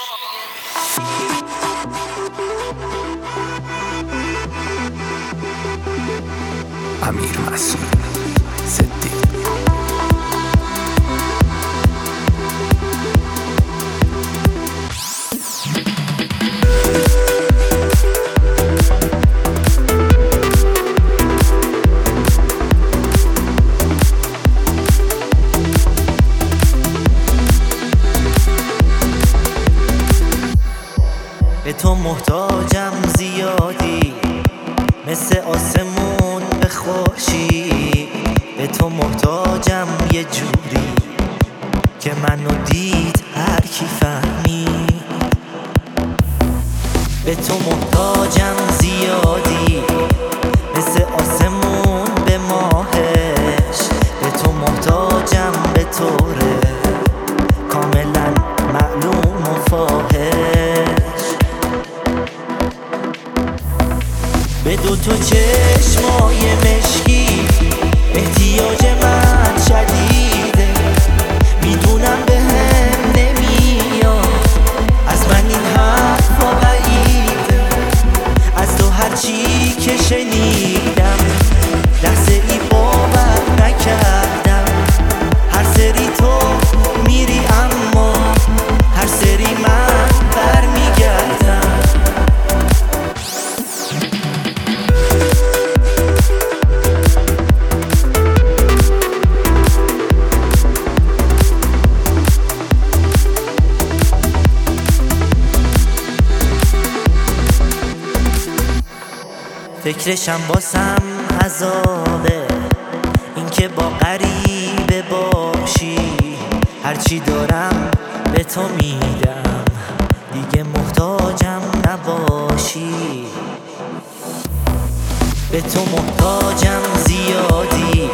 امیر مسعود صدیق. به تو محتاجم زیادی، مثل آسمون به خورشید. به تو محتاجم یه جوری که منو دید هر کی فهمید. به تو محتاجم زیادی، مثل آسمون به ماهش. به تو محتاجم به طوره کاملا معلوم و فاحش. به دو تا چشمای مشکی احتیاج من شدیده. میدونم به هم نمیاد، از من این حرفا بعیده. از تو هرچی که شنیدم لحظه ای باور نکردم. هر سری تو میری اما هر سری من برمیگردم. فکرشم باسم عذابه، اینکه با غریبه باشی. هرچی دارم به تو میدم، دیگه محتاجم نباشی. به تو محتاجم زیادی،